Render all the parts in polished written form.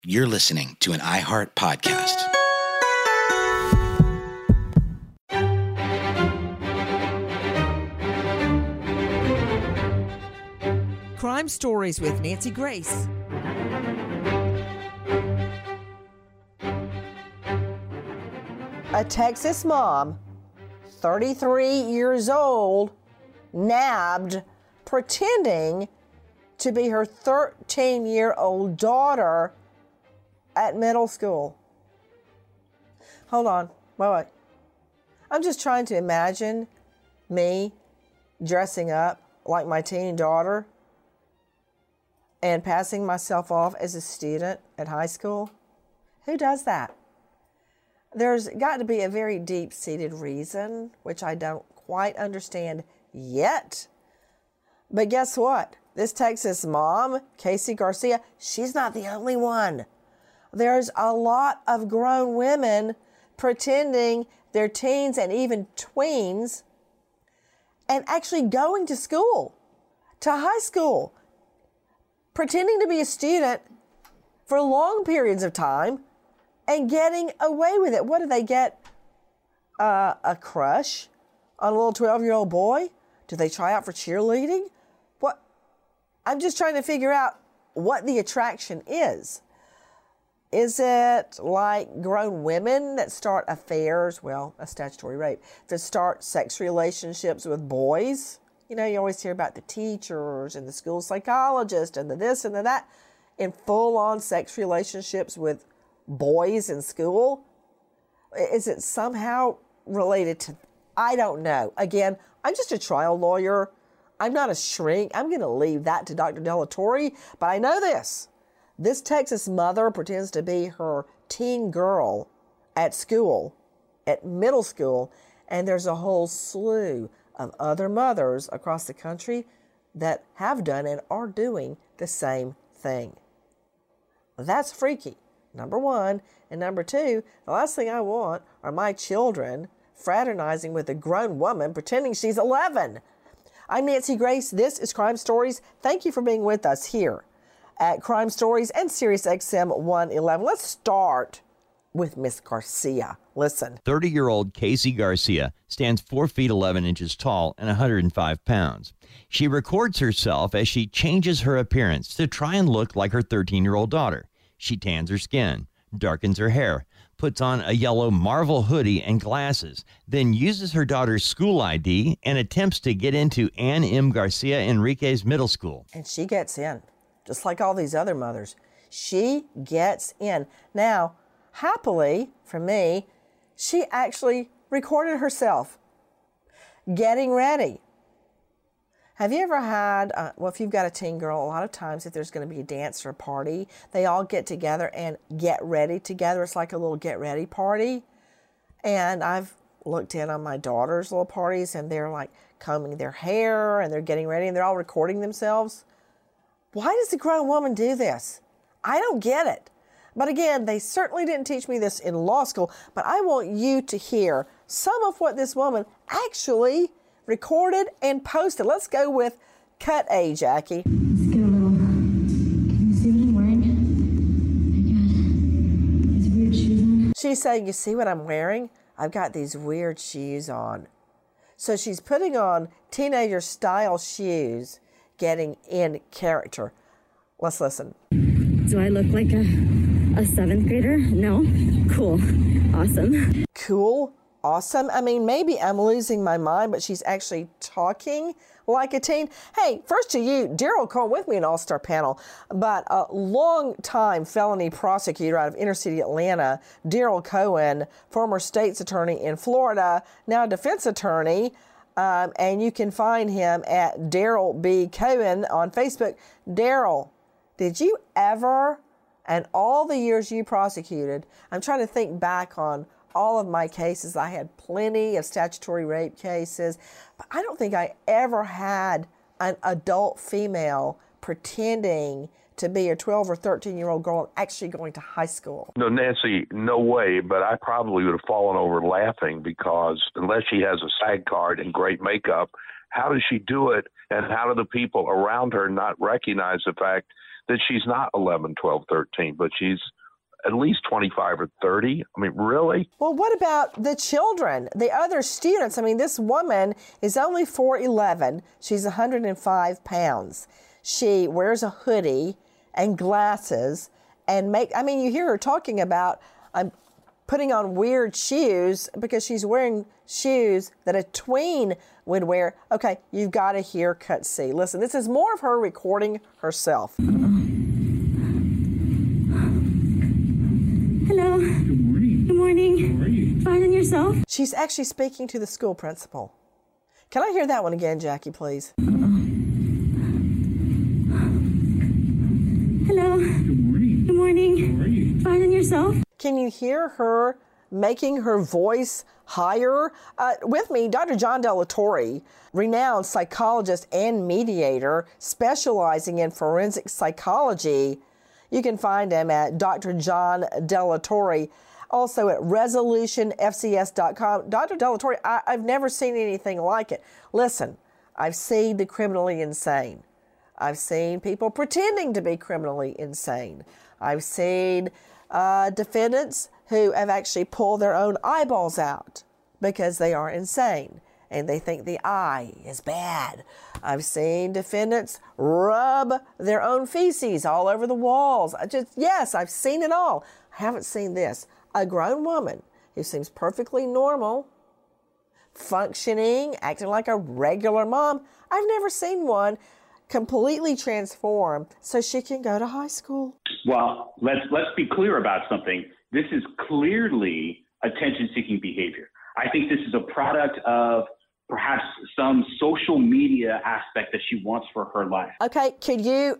You're listening to an iHeart podcast. Crime Stories with Nancy Grace. A Texas mom, 33 years old, nabbed pretending to be her 13-year-old daughter at middle school. Hold on. Wait. I'm just trying to imagine me dressing up like my teen daughter and passing myself off as a student at high school. Who does that? There's got to be a very deep-seated reason, which I don't quite understand yet. But guess what? This Texas mom, Casey Garcia, she's not the only one. There's a lot of grown women pretending they're teens and even tweens and actually going to school, to high school, pretending to be a student for long periods of time and getting away with it. What do they get? A crush on a little 12-year-old boy? Do they try out for cheerleading? What? I'm just trying to figure out what the attraction is. Is it like grown women that start affairs, well, a statutory rape, that start sex relationships with boys? You know, you always hear about the teachers and the school psychologist and the this and the that in full-on sex relationships with boys in school. Is it somehow related to, I don't know. Again, I'm just a trial lawyer. I'm not a shrink. I'm going to leave that to Dr. Delatorre, but I know this. This Texas mother pretends to be her teen girl at school, at middle school, and there's a whole slew of other mothers across the country that have done and are doing the same thing. That's freaky, number one. And number two, the last thing I want are my children fraternizing with a grown woman pretending she's 11. I'm Nancy Grace. This is Crime Stories. Thank you for being with us here at Crime Stories and Sirius XM 111. Let's start with Miss Garcia. Listen. 30-year-old Casey Garcia stands 4 feet 11 inches tall and 105 pounds. She records herself as she changes her appearance to try and look like her 13-year-old daughter. She tans her skin, darkens her hair, puts on a yellow Marvel hoodie and glasses, then uses her daughter's school ID and attempts to get into Ann M. Garcia Enriquez Middle School. And she gets in, just like all these other mothers. She gets in. Now, happily for me, she actually recorded herself getting ready. Have you ever had, if you've got a teen girl, a lot of times if there's going to be a dance or a party, they all get together and get ready together. It's like a little get ready party. And I've looked in on my daughter's little parties and they're like combing their hair and they're getting ready and they're all recording themselves. Why does the grown woman do this? I don't get it. But again, they certainly didn't teach me this in law school, but I want you to hear some of what this woman actually recorded and posted. Let's go with Cut A, Jackie. Let's get a little. Can you see what I'm wearing? Oh my God. These weird shoes on. She's saying, you see what I'm wearing? I've got these weird shoes on. So she's putting on teenager style shoes, getting in character. Let's listen. Do I look like a seventh grader? No? Cool. Awesome. Cool. Awesome. I mean, maybe I'm losing my mind, but she's actually talking like a teen. Hey, first to you, Daryl Cohen with me in All-Star Panel, but a long-time felony prosecutor out of inner-city Atlanta, Daryl Cohen, former state's attorney in Florida, now defense attorney, and you can find him at Daryl B. Cohen on Facebook. Daryl, did you ever, and all the years you prosecuted, I'm trying to think back on all of my cases. I had plenty of statutory rape cases, but I don't think I ever had an adult female pretending to be a 12 or 13-year-old girl and actually going to high school. No, Nancy, no way, but I probably would have fallen over laughing because unless she has a SAG card and great makeup, how does she do it? And how do the people around her not recognize the fact that she's not 11, 12, 13, but she's at least 25 or 30. I mean, really? Well, what about the children, the other students? I mean, this woman is only 4'11". She's 105 pounds. She wears a hoodie and glasses and you hear her talking about putting on weird shoes because she's wearing shoes that a tween would wear. Okay, you've got to hear Cut C. Listen, this is more of her recording herself. Hello. Good morning. Good morning. How are you? Fine, and yourself? She's actually speaking to the school principal. Can I hear that one again, Jackie, please? Hello. Good morning. Good morning. How are you? Fine, and yourself? Can you hear her making her voice higher? With me, Dr. John Delatorre, renowned psychologist and mediator specializing in forensic psychology. You can find him at Dr. John Delatorre, also at resolutionfcs.com. Dr. Delatorre, I've never seen anything like it. Listen, I've seen the criminally insane. I've seen people pretending to be criminally insane. I've seen defendants who have actually pulled their own eyeballs out because they are insane and they think the eye is bad. I've seen defendants rub their own feces all over the walls. Yes, I've seen it all. I haven't seen this. A grown woman who seems perfectly normal, functioning, acting like a regular mom. I've never seen one completely transform so she can go to high school. Well, let's be clear about something. This is clearly attention-seeking behavior. I think this is a product of perhaps some social media aspect that she wants for her life. Okay, could you,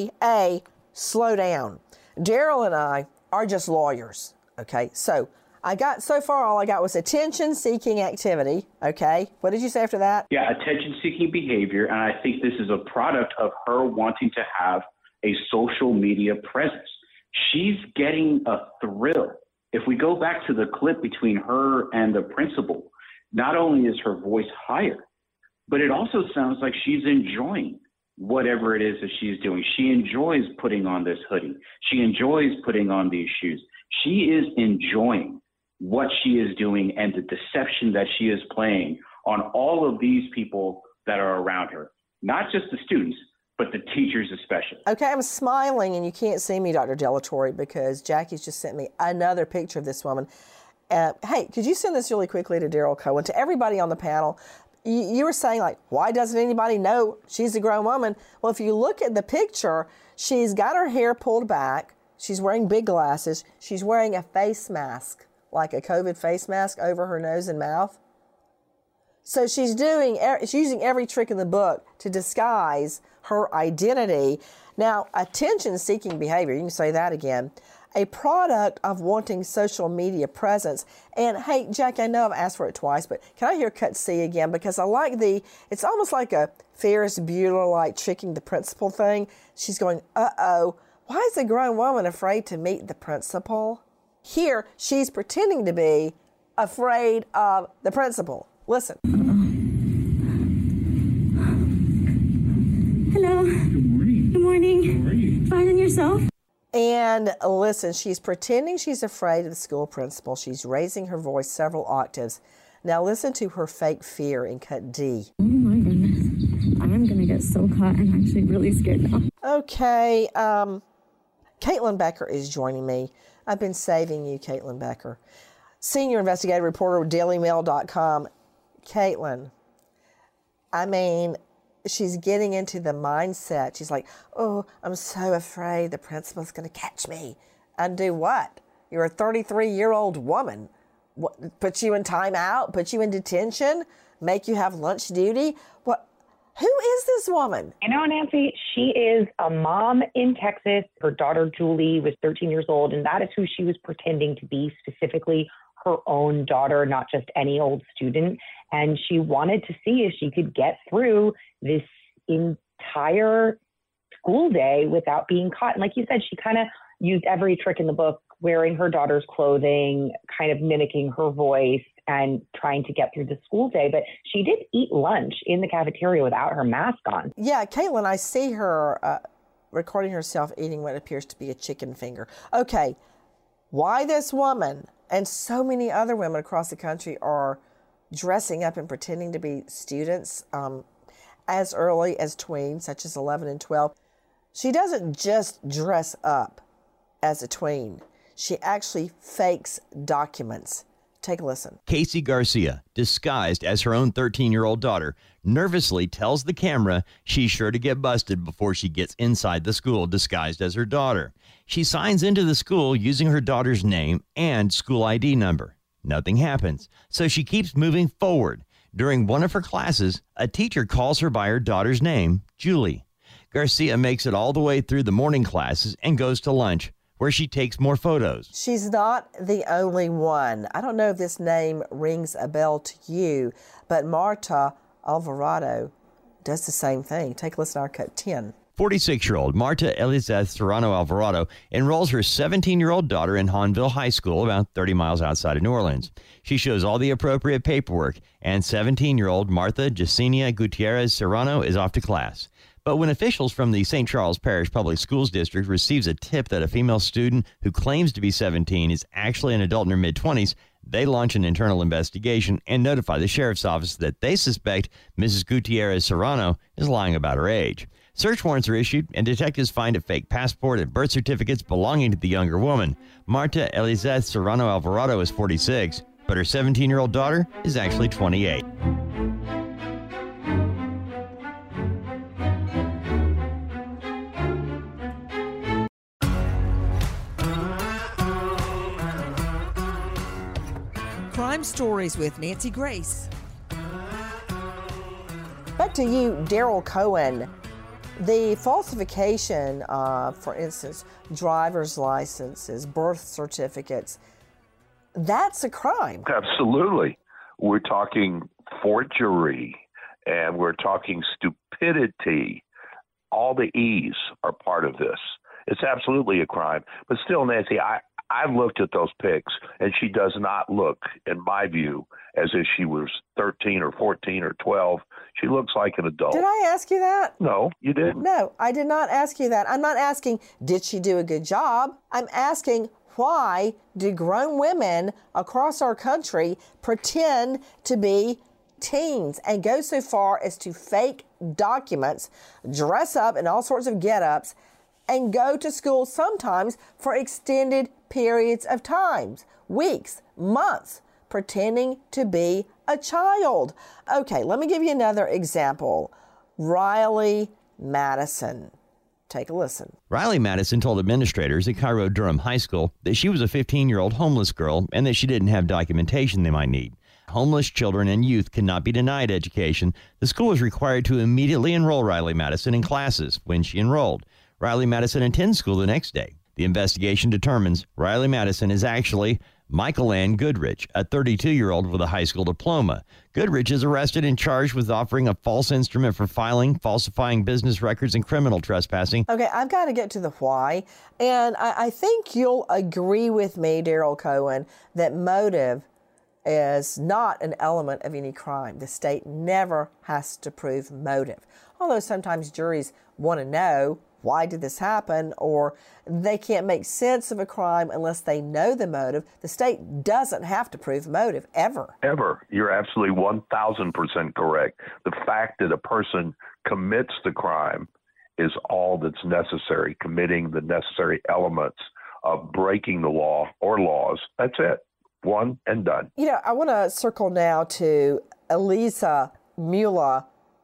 slow down? Daryl and I are just lawyers, okay? So all I got was attention-seeking activity, okay? What did you say after that? Yeah, attention-seeking behavior, and I think this is a product of her wanting to have a social media presence. She's getting a thrill. If we go back to the clip between her and the principal, not only is her voice higher, but it also sounds like she's enjoying whatever it is that she's doing. She enjoys putting on this hoodie. She enjoys putting on these shoes. She is enjoying what she is doing and the deception that she is playing on all of these people that are around her, not just the students, but the teachers especially. Okay, I'm smiling, and you can't see me, Dr. Delatorre, because Jackie's just sent me another picture of this woman. Hey, could you send this really quickly to Daryl Cohen, to everybody on the panel? You were saying, like, why doesn't anybody know she's a grown woman? Well, if you look at the picture, she's got her hair pulled back. She's wearing big glasses. She's wearing a face mask, like a COVID face mask over her nose and mouth. So she's using every trick in the book to disguise her identity. Now, attention-seeking behavior, you can say that again, a product of wanting social media presence. And hey, Jack, I know I've asked for it twice, but can I hear Cut C again? Because I like it's almost like a Ferris Bueller-like tricking the principal thing. She's going, uh-oh, why is a grown woman afraid to meet the principal? Here, she's pretending to be afraid of the principal. Listen. Hello. Good morning. Good morning. How are you? Fine, and yourself? And listen, she's pretending she's afraid of the school principal. She's raising her voice several octaves. Now listen to her fake fear in Cut D. Oh my goodness. I am going to get so caught. I'm actually really scared now. Okay. Caitlin Becker is joining me. I've been saving you, Caitlin Becker. Senior investigative reporter with DailyMail.com. Caitlin, I mean, she's getting into the mindset. She's like, oh, I'm so afraid the principal's going to catch me. And do what? You're a 33-year-old woman. What, put you in timeout, put you in detention, make you have lunch duty? What? Who is this woman? You know, Nancy, she is a mom in Texas. Her daughter, Julie, was 13 years old, and that is who she was pretending to be, specifically her own daughter, not just any old student. And she wanted to see if she could get through this entire school day without being caught. And like you said, she kind of used every trick in the book, wearing her daughter's clothing, kind of mimicking her voice and trying to get through the school day. But she did eat lunch in the cafeteria without her mask on. Yeah, Caitlin, I see her recording herself eating what appears to be a chicken finger. Okay, why this woman and so many other women across the country are dressing up and pretending to be students as early as tweens, such as 11 and 12. She doesn't just dress up as a tween. She actually fakes documents. Take a listen. Casey Garcia, disguised as her own 13-year-old daughter, nervously tells the camera she's sure to get busted before she gets inside the school disguised as her daughter. She signs into the school using her daughter's name and school ID number. Nothing happens, so she keeps moving forward. During one of her classes, a teacher calls her by her daughter's name, Julie. Garcia makes it all the way through the morning classes and goes to lunch, where she takes more photos. She's not the only one. I don't know if this name rings a bell to you, but Marta Alvarado does the same thing. Take a listen to our cut 10. 46-year-old Marta Elizabeth Serrano Alvarado enrolls her 17-year-old daughter in Hahnville High School, about 30 miles outside of New Orleans. She shows all the appropriate paperwork, and 17-year-old Martha Yesenia Gutierrez Serrano is off to class. But when officials from the St. Charles Parish Public Schools District receives a tip that a female student who claims to be 17 is actually an adult in her mid-20s, they launch an internal investigation and notify the sheriff's office that they suspect Mrs. Gutierrez Serrano is lying about her age. Search warrants are issued, and detectives find a fake passport and birth certificates belonging to the younger woman. Marta Elizabeth Serrano Alvarado is 46, but her 17-year-old daughter is actually 28. Crime Stories with Nancy Grace. Back to you, Daryl Cohen. The falsification of, for instance, driver's licenses, birth certificates, that's a crime. Absolutely. We're talking forgery, and we're talking stupidity. All the E's are part of this. It's absolutely a crime. But still, Nancy, I've looked at those pics, and she does not look, in my view, as if she was 13 or 14 or 12. She looks like an adult. Did I ask you that? No, you didn't. No, I did not ask you that. I'm not asking, did she do a good job? I'm asking, why do grown women across our country pretend to be teens and go so far as to fake documents, dress up in all sorts of get-ups, and go to school sometimes for extended periods of times, weeks, months, pretending to be a child? Okay, let me give you another example. Riley Madison. Take a listen. Riley Madison told administrators at Cairo Durham High School that she was a 15-year-old homeless girl and that she didn't have documentation they might need. Homeless children and youth cannot be denied education. The school was required to immediately enroll Riley Madison in classes when she enrolled. Riley Madison attends school the next day. The investigation determines Riley Madison is actually Michael Ann Goodrich, a 32-year-old with a high school diploma. Goodrich is arrested and charged with offering a false instrument for filing, falsifying business records, and criminal trespassing. Okay, I've got to get to the why. And I think you'll agree with me, Daryl Cohen, that motive is not an element of any crime. The state never has to prove motive. Although sometimes juries want to know, why did this happen? Or they can't make sense of a crime unless they know the motive. The state doesn't have to prove motive, ever. Ever. You're absolutely 1,000% correct. The fact that a person commits the crime is all that's necessary, committing the necessary elements of breaking the law or laws. That's it. One and done. You know, I want to circle now to Elisa Mueller,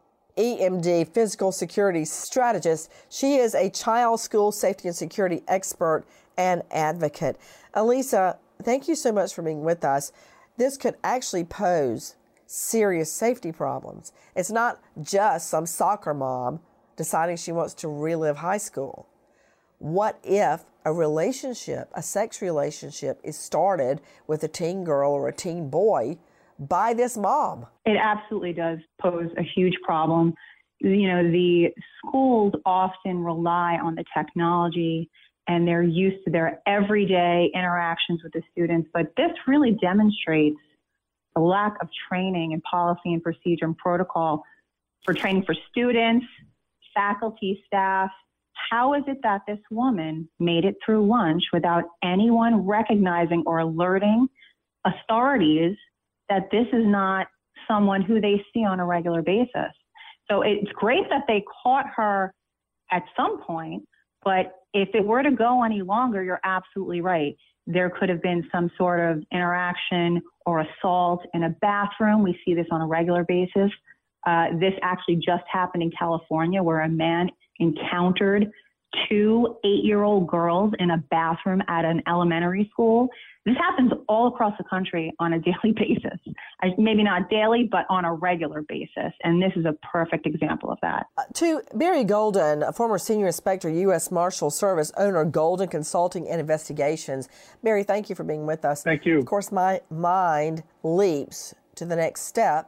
EMD, physical security strategist. She is a child school safety and security expert and advocate. Elisa, thank you so much for being with us. This could actually pose serious safety problems. It's not just some soccer mom deciding she wants to relive high school. What if a relationship, a sex relationship, is started with a teen girl or a teen boy by this mom? It absolutely does pose a huge problem. You know, the schools often rely on the technology and they're used to their everyday interactions with the students, but this really demonstrates the lack of training and policy and procedure and protocol for training for students, faculty, staff, How is it that this woman made it through lunch without anyone recognizing or alerting authorities that this is not someone who they see on a regular basis? So it's great that they caught her at some point, but if it were to go any longer, you're absolutely right. There could have been some sort of interaction or assault in a bathroom. We see this on a regular basis. This actually just happened in California, where a man encountered 2 8-year-old girls in a bathroom at an elementary school. This happens all across the country on a daily basis. Maybe not daily, but on a regular basis. And this is a perfect example of that. To Barry Golden, a former senior inspector, U.S. Marshal Service, owner of Golden Consulting and Investigations. Barry, thank you for being with us. Thank you. Of course, my mind leaps to the next step.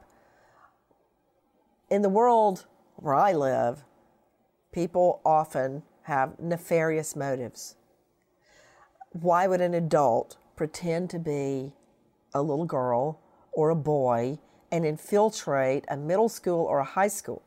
In the world where I live, people often have nefarious motives. Why would an adult pretend to be a little girl or a boy and infiltrate a middle school or a high school?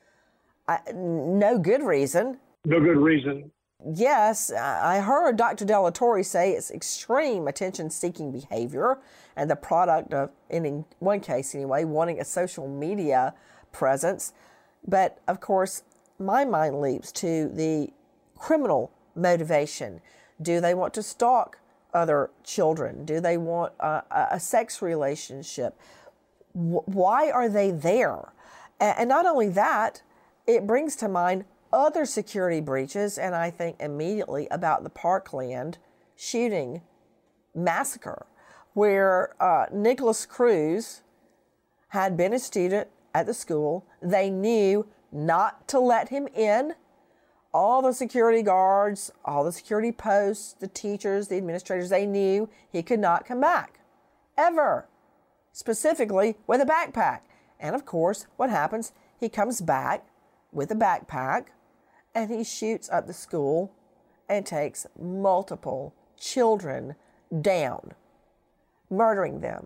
No good reason. No good reason. Yes, I heard Dr. Della Torre say it's extreme attention-seeking behavior and the product of, in one case anyway, wanting a social media presence. But of course, my mind leaps to the criminal motivation. Do they want to stalk other children? Do they want a sex relationship? Why are they there? And not only that, it brings to mind other security breaches, and I think immediately about the Parkland shooting massacre, where Nicholas Cruz had been a student at the school. They knew not to let him in. All the security guards, all the security posts, the teachers, the administrators, they knew he could not come back, ever, specifically with a backpack. And of course, what happens? He comes back with a backpack and he shoots up the school and takes multiple children down, murdering them.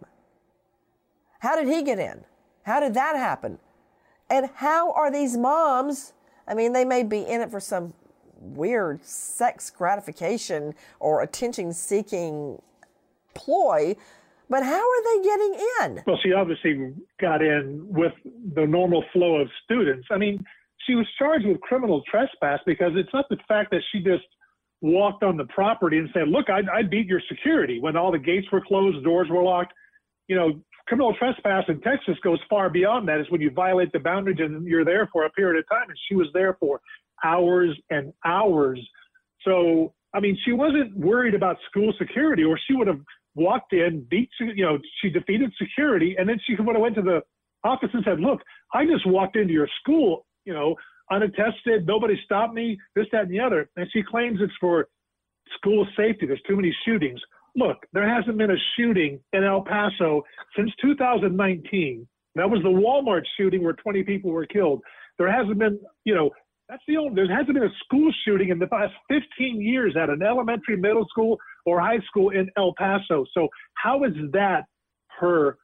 How did he get in? How did that happen? And how are these moms? I mean, they may be in it for some weird sex gratification or attention-seeking ploy, but how are they getting in? Well, she obviously got in with the normal flow of students. I mean, she was charged with criminal trespass because it's not the fact that she just walked on the property and said, look, I beat your security when all the gates were closed, doors were locked. You know, criminal trespass in Texas goes far beyond that. It's when you violate the boundaries and you're there for a period of time. And she was there for hours and hours. So, I mean, she wasn't worried about school security, or she would have walked in, she defeated security, and then she would have went to the office and said, look, I just walked into your school, unattested, nobody stopped me, this, that, and the other. And she claims it's for school safety. There's too many shootings. Look, there hasn't been a shooting in El Paso since 2019. That was the Walmart shooting where 20 people were killed. There hasn't been, there hasn't been a school shooting in the past 15 years at an elementary, middle school, or high school in El Paso. So how is that her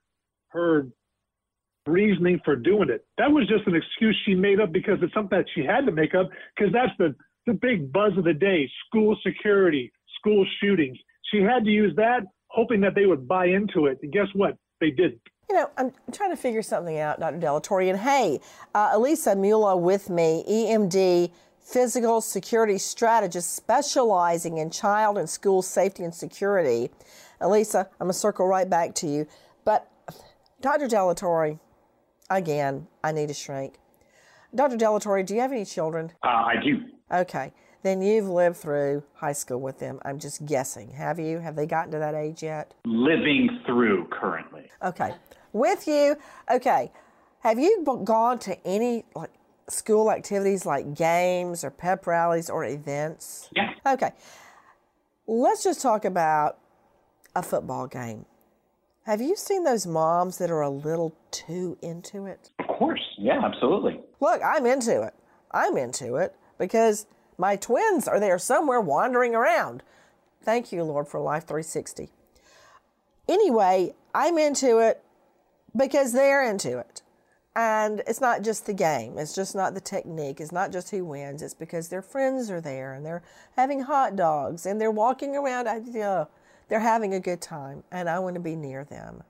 reasoning for doing it? That was just an excuse she made up because it's something that she had to make up, because that's the big buzz of the day: school security, school shootings. She had to use that, hoping that they would buy into it. And guess what? They didn't. I'm trying to figure something out, Dr. Della Torre. And hey, Elisa Mula with me, EMD, physical security strategist specializing in child and school safety and security. Elisa, I'm going to circle right back to you. But Dr. Della Torre, again, I need a shrink. Dr. Della Torre, do you have any children? I do. Okay. Then you've lived through high school with them. I'm just guessing. Have you? Have they gotten to that age yet? Living through currently. Okay. With you. Okay. Have you gone to any school activities like games or pep rallies or events? Yeah. Okay. Let's just talk about a football game. Have you seen those moms that are a little too into it? Of course. Yeah, absolutely. Look, I'm into it. I'm into it because my twins are there somewhere wandering around. Thank you, Lord, for Life 360. Anyway, I'm into it because they're into it. And it's not just the game. It's just not the technique. It's not just who wins. It's because their friends are there and they're having hot dogs and they're walking around. They're having a good time, and I want to be near them.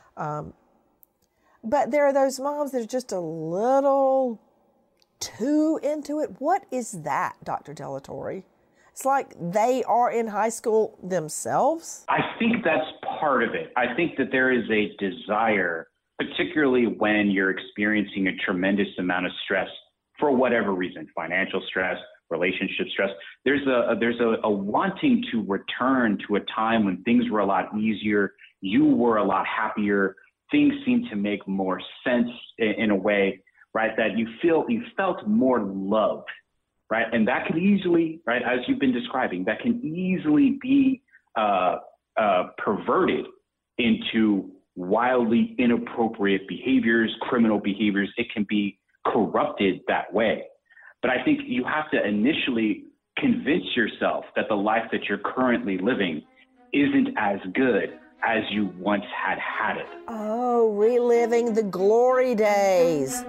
But there are those moms that are just a little too into it. What is that, Dr. Delatorre? It's like they are in high school themselves. I think that's part of it. I think that there is a desire, particularly when you're experiencing a tremendous amount of stress for whatever reason, financial stress, relationship stress. There's a wanting to return to a time when things were a lot easier. You were a lot happier. Things seem to make more sense in a way, right? That you felt more loved, right? And that can easily, right, as you've been describing, that can easily be perverted into wildly inappropriate behaviors, criminal behaviors. It can be corrupted that way. But I think you have to initially convince yourself that the life that you're currently living isn't as good as you once had it. Oh, reliving the glory days.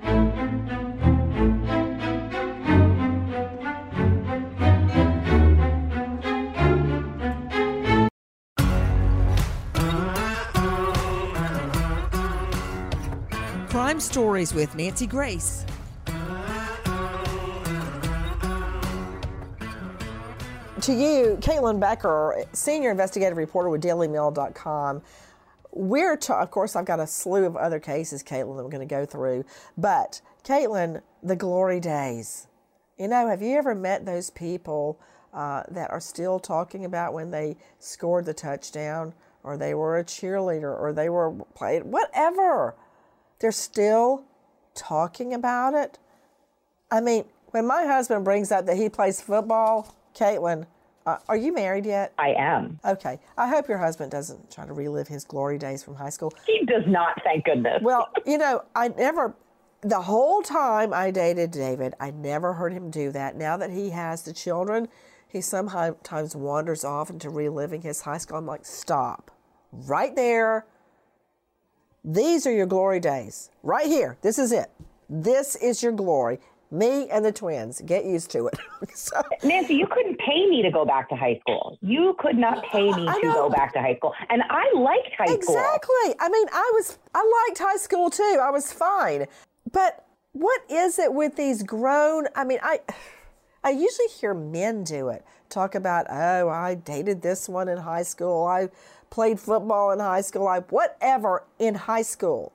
Crime Stories with Nancy Grace. To you, Caitlin Becker, senior investigative reporter with DailyMail.com. Of course, I've got a slew of other cases, Caitlin, that we're going to go through. But, Caitlin, the glory days. Have you ever met those people that are still talking about when they scored the touchdown, or they were a cheerleader, or they were played, whatever? They're still talking about it. I mean, when my husband brings up that he plays football, Caitlin, are you married yet? I am. Okay. I hope your husband doesn't try to relive his glory days from high school. He does not, thank goodness. Well, the whole time I dated David, I never heard him do that. Now that he has the children, he sometimes wanders off into reliving his high school. I'm like, stop. Right there. These are your glory days. Right here. This is it. This is your glory. Me and the twins. Get used to it. So, Nancy, you couldn't pay me to go back to high school. You could not pay me to go back to high school. And I liked high school. Exactly. I mean, I liked high school too. I was fine. But what is it with these grown, I usually hear men do it. Talk about, oh, I dated this one in high school. I played football in high school. Whatever in high school.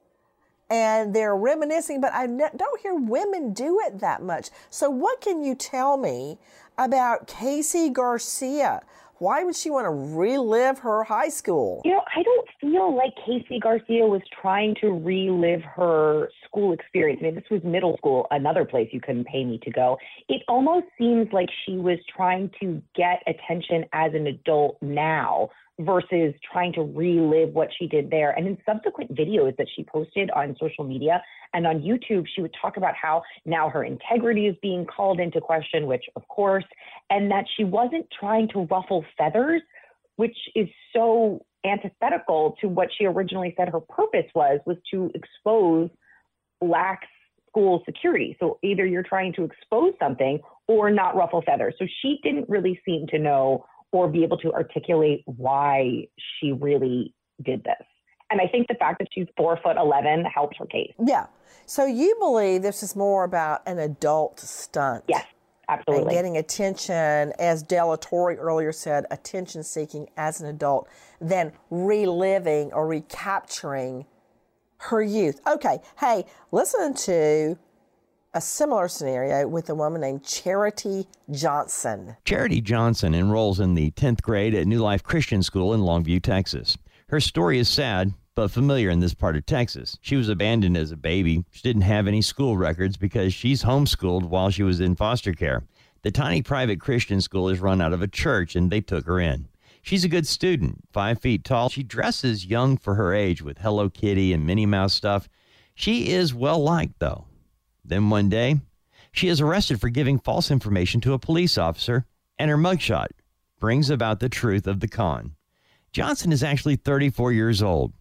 And they're reminiscing, but I don't hear women do it that much. So what can you tell me about Casey Garcia? Why would she want to relive her high school? I don't feel like Casey Garcia was trying to relive her school experience. I mean, this was middle school, another place you couldn't pay me to go. It almost seems like she was trying to get attention as an adult now versus trying to relive what she did there. And in subsequent videos that she posted on social media and on YouTube, she would talk about how now her integrity is being called into question, which of course, and that she wasn't trying to ruffle feathers, which is so antithetical to what she originally said her purpose was to expose lax school security. So either you're trying to expose something or not ruffle feathers. So she didn't really seem to know or be able to articulate why she really did this. And I think the fact that she's 4'11" helps her case. Yeah. So you believe this is more about an adult stunt? Yes, absolutely. And getting attention, as Delatorre earlier said, attention seeking as an adult, than reliving or recapturing her youth. Okay. Hey, listen to a similar scenario with a woman named Charity Johnson. Charity Johnson enrolls in the 10th grade at New Life Christian School in Longview, Texas. Her story is sad, but familiar in this part of Texas. She was abandoned as a baby. She didn't have any school records because she's homeschooled while she was in foster care. The tiny private Christian school is run out of a church, and they took her in. She's a good student, 5 feet tall. She dresses young for her age with Hello Kitty and Minnie Mouse stuff. She is well-liked, though. Then one day, she is arrested for giving false information to a police officer, and her mugshot brings about the truth of the con. Johnson is actually 34 years old.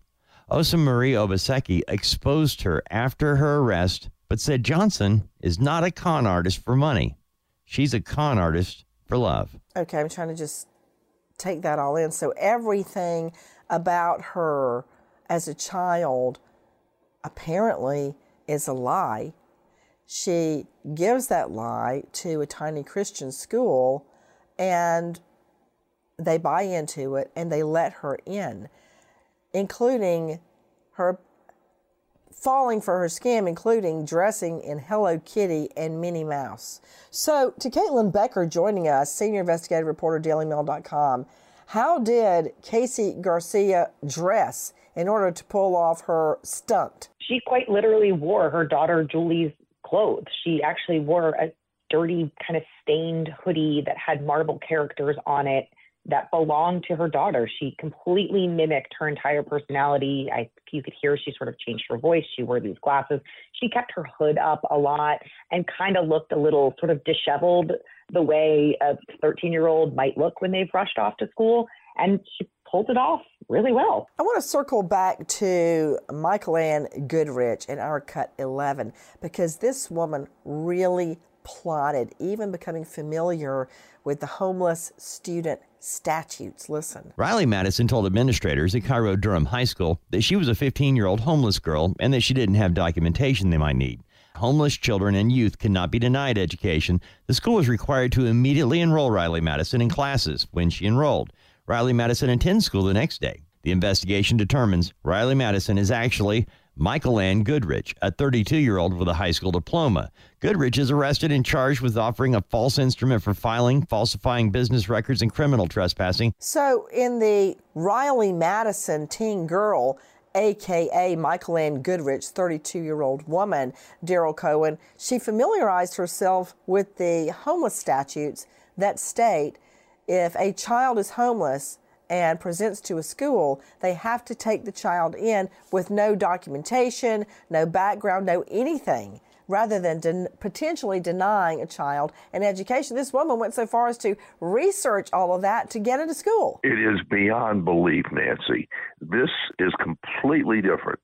Osa Marie Obaseki exposed her after her arrest, but said Johnson is not a con artist for money. She's a con artist for love. Okay, I'm trying to just take that all in. So everything about her as a child apparently is a lie. She gives that lie to a tiny Christian school, and they buy into it, and they let her in, including her falling for her scam, including dressing in Hello Kitty and Minnie Mouse. So, to Caitlin Becker joining us, senior investigative reporter, DailyMail.com, how did Casey Garcia dress in order to pull off her stunt? She quite literally wore her daughter Julie's clothes. She actually wore a dirty, kind of stained hoodie that had marble characters on it that belonged to her daughter. She completely mimicked her entire personality. You could hear she sort of changed her voice. She wore these glasses. She kept her hood up a lot and kind of looked a little sort of disheveled, the way a 13-year-old might look when they've rushed off to school. And she pulled it off really well. I want to circle back to Michael Ann Goodrich in our Cut 11, because this woman really plotted, even becoming familiar with the homeless student statutes. Listen. Riley Madison told administrators at Cairo Durham High School that she was a 15-year-old homeless girl and that she didn't have documentation they might need. Homeless children and youth cannot be denied education. The school was required to immediately enroll Riley Madison in classes when she enrolled. Riley Madison attends school the next day. The investigation determines Riley Madison is actually Michael Ann Goodrich, a 32-year-old with a high school diploma. Goodrich is arrested and charged with offering a false instrument for filing, falsifying business records, and criminal trespassing. So in the Riley Madison teen girl, a.k.a. Michael Ann Goodrich, 32-year-old woman, Daryl Cohen, she familiarized herself with the homeless statutes that state if a child is homeless and presents to a school, they have to take the child in with no documentation, no background, no anything, rather than potentially denying a child an education. This woman went so far as to research all of that to get into school. It is beyond belief, Nancy. This is completely different.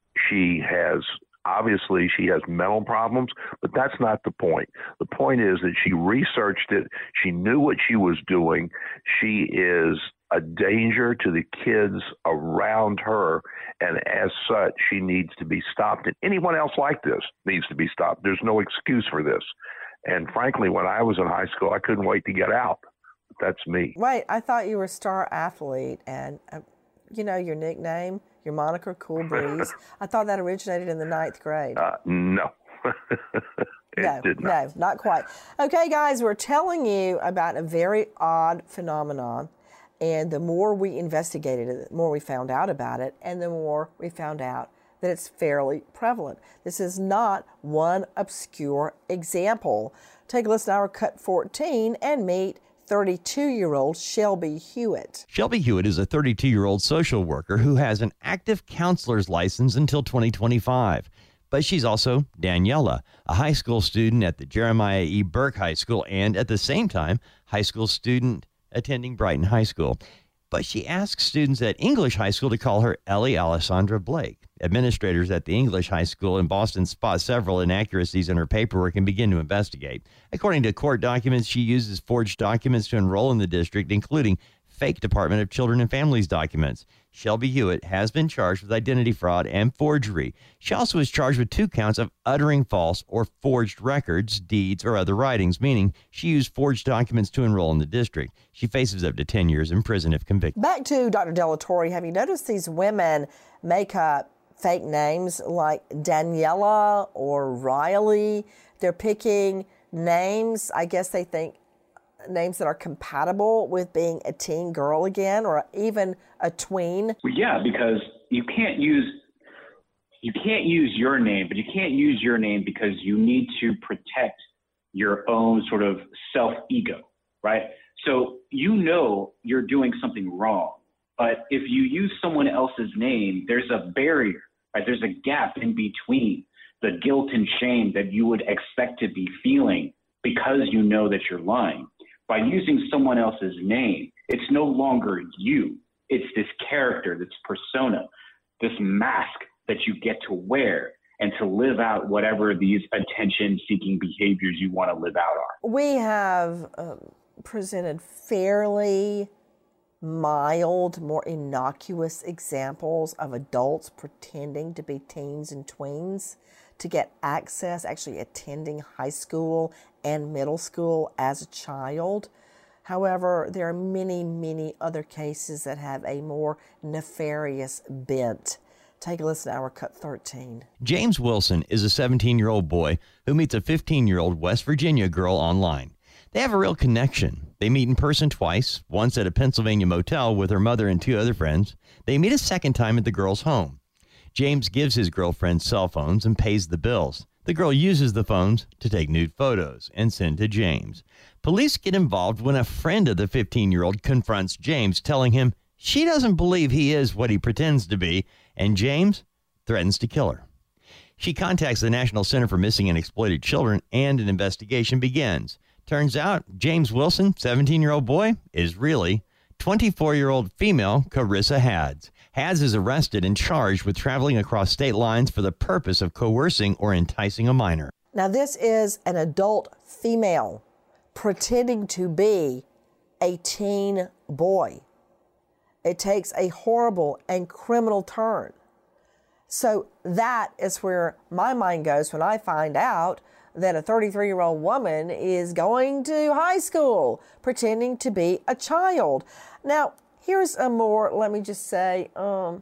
Obviously, she has mental problems, but that's not the point. The point is that she researched it. She knew what she was doing. She is a danger to the kids around her, and as such, she needs to be stopped. And anyone else like this needs to be stopped. There's no excuse for this. And frankly, when I was in high school, I couldn't wait to get out. That's me. Wait, I thought you were a star athlete, and your nickname, your moniker, Cool Breeze. I thought that originated in the 9th grade. No. It did not. No, not quite. Okay, guys, we're telling you about a very odd phenomenon. And the more we investigated it, the more we found out about it, and the more we found out that it's fairly prevalent. This is not one obscure example. Take a listen to our Cut 14 and meet 32-year-old Shelby Hewitt. Shelby Hewitt is a 32-year-old social worker who has an active counselor's license until 2025. But she's also Daniela, a high school student at the Jeremiah E. Burke High School and, at the same time, high school student attending Brighton High School. But she asks students at English High School to call her Ellie Alessandra Blake. Administrators at the English High School in Boston spot several inaccuracies in her paperwork and begin to investigate. According to court documents, she uses forged documents to enroll in the district, including fake Department of Children and Families documents. Shelby Hewitt has been charged with identity fraud and forgery. She also is charged with 2 counts of uttering false or forged records, deeds, or other writings, meaning she used forged documents to enroll in the district. She faces up to 10 years in prison if convicted. Back to Dr. Delatorre, have you noticed these women make up fake names like Daniela or Riley? They're picking names, I guess they think, names that are compatible with being a teen girl again, or even a tween? Well, yeah, because you can't use your name, but you can't use your name because you need to protect your own sort of self-ego, right? So you're doing something wrong, but if you use someone else's name, there's a barrier, right? There's a gap in between the guilt and shame that you would expect to be feeling because you know that you're lying. By using someone else's name, it's no longer you. It's this character, this persona. this mask that you get to wear and to live out whatever these attention-seeking behaviors you want to live out are. We have presented fairly mild, more innocuous examples of adults pretending to be teens and tweens to get access, actually attending high school and middle school as a child. However, there are many, many other cases that have a more nefarious bent. Take a listen to our Cut 13. James Wilson is a 17-year-old boy who meets a 15-year-old West Virginia girl online. They have a real connection. They meet in person twice, once at a Pennsylvania motel with her mother and 2 other friends. They meet a second time at the girl's home. James gives his girlfriend cell phones and pays the bills. The girl uses the phones to take nude photos and send to James. Police get involved when a friend of the 15-year-old confronts James, telling him she doesn't believe he is what he pretends to be, and James threatens to kill her. She contacts the National Center for Missing and Exploited Children, and an investigation begins. Turns out James Wilson, 17-year-old boy, is really 24-year-old female Carissa Hads. Hads is arrested and charged with traveling across state lines for the purpose of coercing or enticing a minor. Now, this is an adult female pretending to be a teen boy. It takes a horrible and criminal turn. So that is where my mind goes when I find out that a 33-year-old woman is going to high school pretending to be a child. Now, here's a more, let me just say,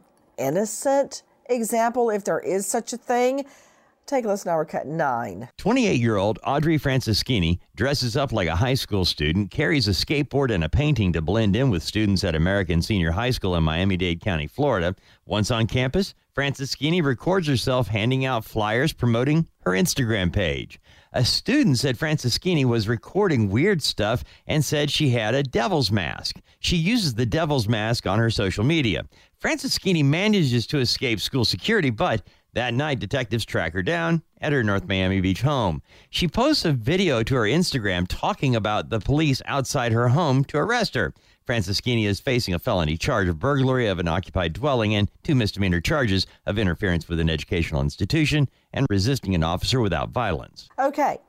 innocent example, if there is such a thing. Take a listen to our Cut 9. 28-year-old Audrey Franceschini dresses up like a high school student, carries a skateboard and a painting to blend in with students at American Senior High School in Miami-Dade County, Florida. Once on campus, Franceschini records herself handing out flyers promoting her Instagram page. A student said Franceschini was recording weird stuff and said she had a devil's mask. She uses the devil's mask on her social media. Franceschini manages to escape school security, but that night, detectives track her down at her North Miami Beach home. She posts a video to her Instagram talking about the police outside her home to arrest her. Franceschini is facing a felony charge of burglary of an occupied dwelling and 2 misdemeanor charges of interference with an educational institution and resisting an officer without violence. Okay,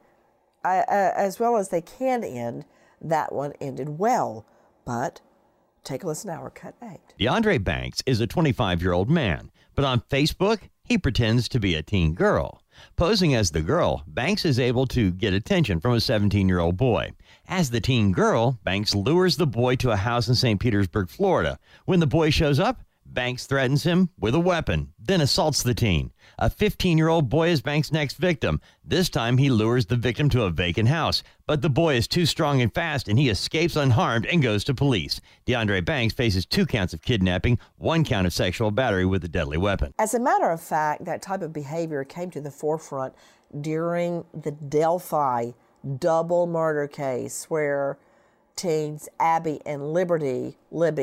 as well as they can end, that one ended well, but take a listen to our Cut 8. DeAndre Banks is a 25-year-old man, but on Facebook, he pretends to be a teen girl. Posing as the girl, Banks is able to get attention from a 17-year-old boy. As the teen girl, Banks lures the boy to a house in St. Petersburg, Florida. When the boy shows up, Banks threatens him with a weapon, then assaults the teen. A 15-year-old boy is Banks' next victim. This time, he lures the victim to a vacant house, but the boy is too strong and fast, and he escapes unharmed and goes to police. DeAndre Banks faces 2 counts of kidnapping, 1 count of sexual battery with a deadly weapon. As a matter of fact, that type of behavior came to the forefront during the Delphi double murder case, where teens Abby and Libby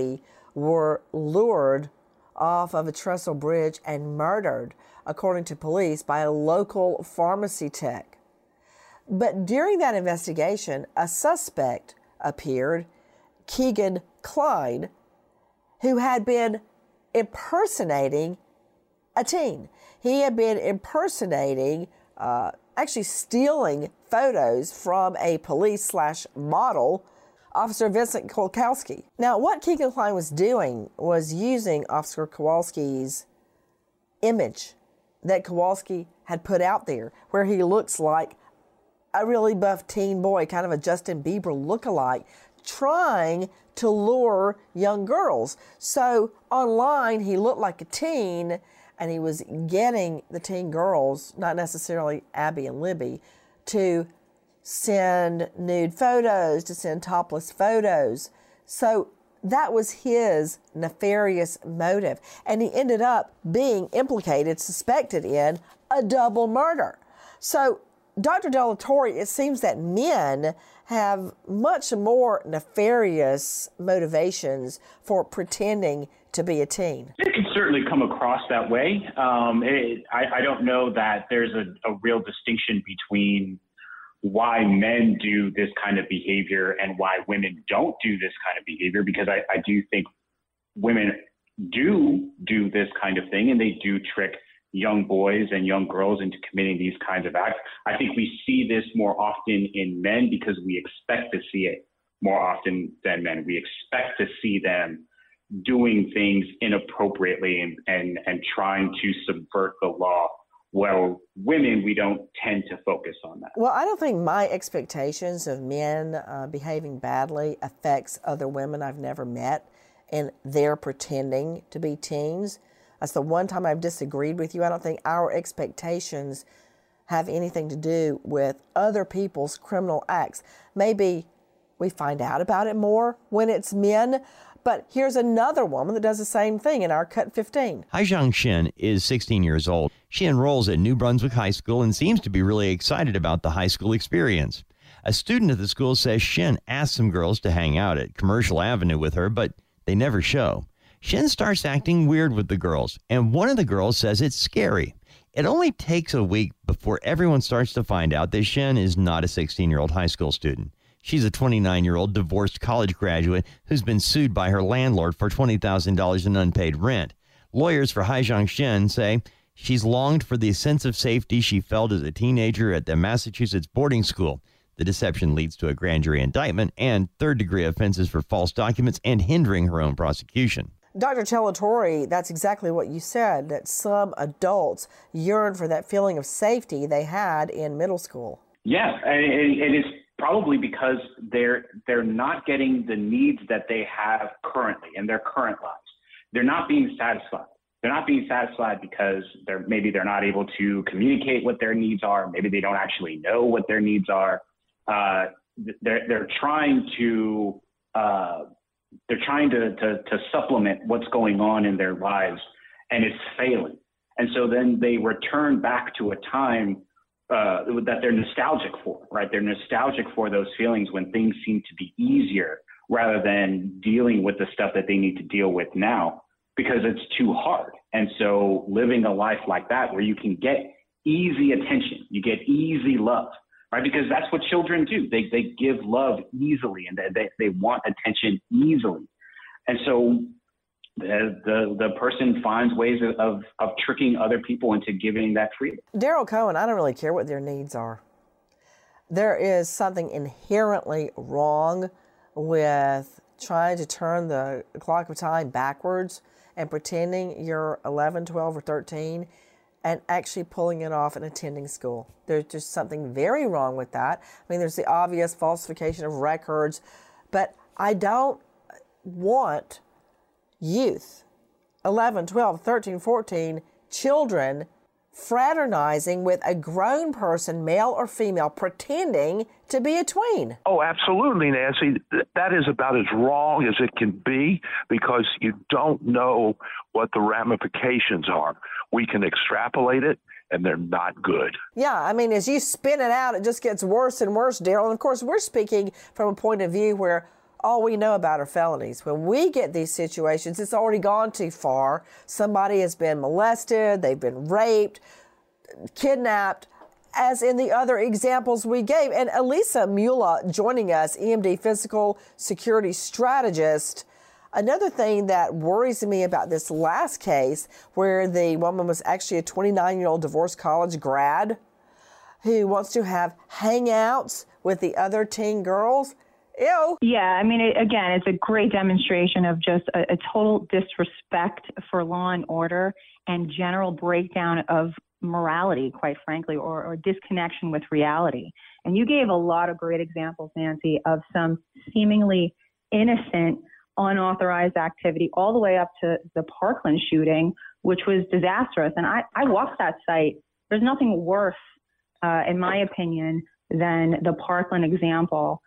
were lured off of a trestle bridge and murdered, according to police, by a local pharmacy tech. But during that investigation, a suspect appeared, Keegan Klein, who had been impersonating a teen. He had been impersonating, actually stealing photos from a police/model, Officer Vincent Kowalski. Now, what Keegan Klein was doing was using Officer Kowalski's image that Kowalski had put out there, where he looks like a really buff teen boy, kind of a Justin Bieber lookalike, trying to lure young girls. So online, he looked like a teen, and he was getting the teen girls, not necessarily Abby and Libby, to send nude photos, to send topless photos. So that was his nefarious motive. And he ended up being implicated, suspected in a double murder. So, Dr. De La Torre, it seems that men have much more nefarious motivations for pretending to be a teen. It can certainly come across that way. I don't know that there's a real distinction between why men do this kind of behavior and why women don't do this kind of behavior, because I do think women do this kind of thing, and they do trick young boys and young girls into committing these kinds of acts. I think we see this more often in men because we expect to see it more often than men. We expect to see them doing things inappropriately and trying to subvert the law. Well, women, we don't tend to focus on that. Well, I don't think my expectations of men behaving badly affects other women I've never met, and they're pretending to be teens. That's the one time I've disagreed with you. I don't think our expectations have anything to do with other people's criminal acts. Maybe we find out about it more when it's men. But here's another woman that does the same thing in our Cut 15. Haizhang Shen is 16 years old. She enrolls at New Brunswick High School and seems to be really excited about the high school experience. A student at the school says Shen asked some girls to hang out at Commercial Avenue with her, but they never show. Shen starts acting weird with the girls, and one of the girls says it's scary. It only takes a week before everyone starts to find out that Shen is not a 16-year-old high school student. She's a 29-year-old divorced college graduate who's been sued by her landlord for $20,000 in unpaid rent. Lawyers for Haizhang Shen say she's longed for the sense of safety she felt as a teenager at the Massachusetts boarding school. The deception leads to a grand jury indictment and third-degree offenses for false documents and hindering her own prosecution. Dr. Celatorre, that's exactly what you said, that some adults yearn for that feeling of safety they had in middle school. Yeah, and it is probably because they're not getting the needs that they have currently in their current lives. They're not being satisfied. They're not being satisfied because maybe they're not able to communicate what their needs are. Maybe they don't actually know what their needs are. They're trying to supplement what's going on in their lives, and it's failing. And so then they return back to a time that they're nostalgic for, right? They're nostalgic for those feelings when things seem to be easier rather than dealing with the stuff that they need to deal with now because it's too hard. And so living a life like that where you can get easy attention, you get easy love, right? Because that's what children do. They give love easily and they want attention easily. And so the person finds ways of tricking other people into giving that freedom. Daryl Cohen, I don't really care what their needs are. There is something inherently wrong with trying to turn the clock of time backwards and pretending you're 11, 12, or 13 and actually pulling it off and attending school. There's just something very wrong with that. I mean, there's the obvious falsification of records, but I don't want youth, 11, 12, 13, 14, children fraternizing with a grown person, male or female, pretending to be a tween. Oh, absolutely, Nancy. That is about as wrong as it can be because you don't know what the ramifications are. We can extrapolate it, and they're not good. Yeah, I mean, as you spin it out, it just gets worse and worse, Daryl. And of course, we're speaking from a point of view where all we know about are felonies. When we get these situations, it's already gone too far. Somebody has been molested, they've been raped, kidnapped, as in the other examples we gave. And Elisa Mula joining us, EMD physical security strategist. Another thing that worries me about this last case, where the woman was actually a 29-year-old divorced college grad who wants to have hangouts with the other teen girls. Ew. Yeah, I mean, again, it's a great demonstration of just a total disrespect for law and order and general breakdown of morality, quite frankly, or disconnection with reality. And you gave a lot of great examples, Nancy, of some seemingly innocent, unauthorized activity all the way up to the Parkland shooting, which was disastrous. And I walked that site. There's nothing worse, in my opinion, than the Parkland example.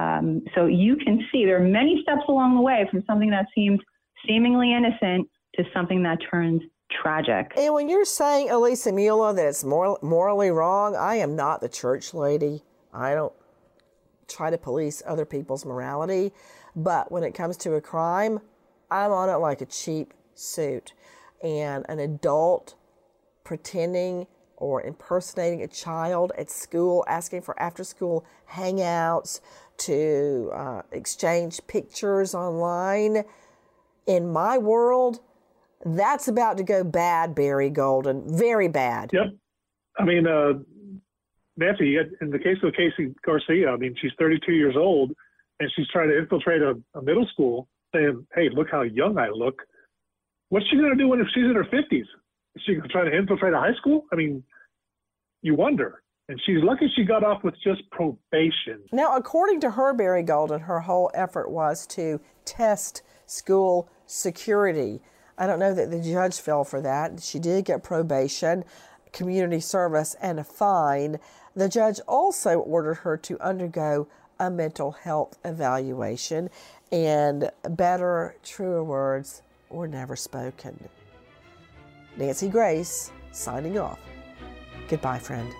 So you can see there are many steps along the way from something that seemed seemingly innocent to something that turns tragic. And when you're saying, Elisa Mula, that it's morally wrong, I am not the church lady. I don't try to police other people's morality. But when it comes to a crime, I'm on it like a cheap suit. And an adult pretending or impersonating a child at school, asking for after-school hangouts, to exchange pictures online. In my world, That's about to go bad, Barry Golden. Very bad. Yep. I mean, Nancy, in the case of Casey Garcia, I mean, she's 32 years old, and she's trying to infiltrate a middle school, saying, hey, look how young I look. What's she going to do when she's in her 50s? Is she going to try to infiltrate a high school? I mean, you wonder. And she's lucky she got off with just probation. Now, according to her, Barry Golden, her whole effort was to test school security. I don't know that the judge fell for that. She did get probation, community service, and a fine. The judge also ordered her to undergo a mental health evaluation, and better, truer words were never spoken. Nancy Grace, signing off. Goodbye, friend.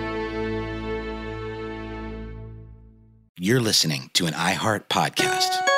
You're listening to an iHeart podcast.